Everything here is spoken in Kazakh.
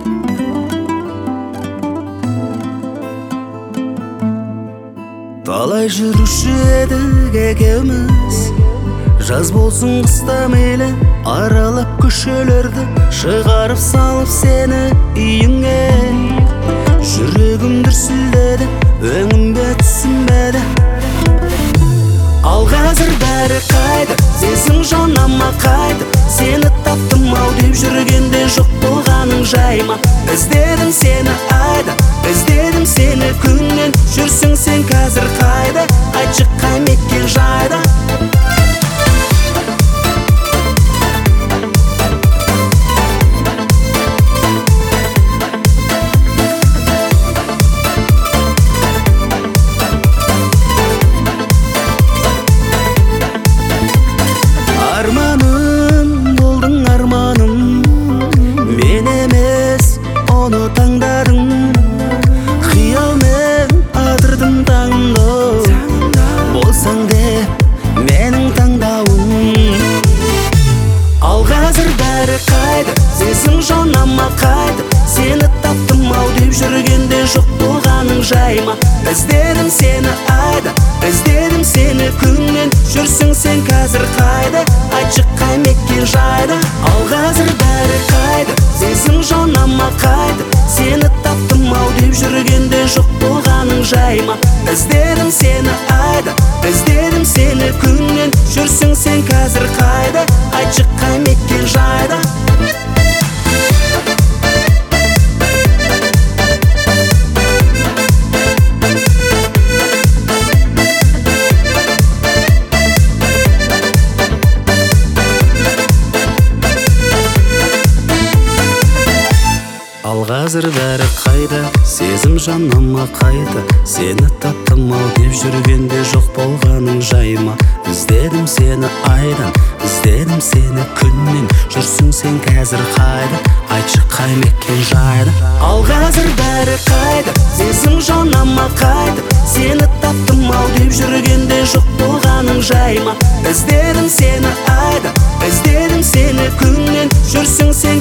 Талай жүруші едік екеуміз, жаз болсын қыста мейлі, аралап көшелерді шығарып салып сені үйіңе. Жүрегім дүрсілдеді, өңімде түсінбеді. Ал қазір бәрі қайда, сезім жанама қайда. Сені таптым ау деп жүргенде жоқ болғаның жайма. Іздедім сені айда, іздедім сені күннен. Жүрсің сен қазір қайда, айтшы қай мекен жайда. Арманым, болдың арманым, мен емес оны таңдадым. Қиялмен атырдым таңды, болсаң деп менің таңдауым. Ал қазір бәрі қайда, сезім жанама қайда. Сені таптым ау деп жүргенде жоқ болғаның жайма. Іздедім сені айда, іздедім сені күннен. Жүрсің сен қазір қайда, айтшы қай мекен жайда. Ал қазір бәрі қайда, сезім жанама қайда. Сені таптым ау деп жүргенде жоқ болғаның жайма. Іздедім сені айда, іздедім сені күннен. Жүрсің сен қазір қайда, айтшы қай мекен жайда. Ал қазір бәрі қайда, сезім жанама қайда. Сені таптым ау деп жүргенде жоқ болғаның жайма. Іздедім сені айдан, іздедім сені күннен. Жүрсің сен қазір қайда, айтшы қай мекен жайда. Ал қазір бәрі қайда, сезім жанама қайда. Сені таптым ау деп жүргенде жоқ болғаның жайма. Іздедім сені айда, іздедім сені күннен. Жүрсің сен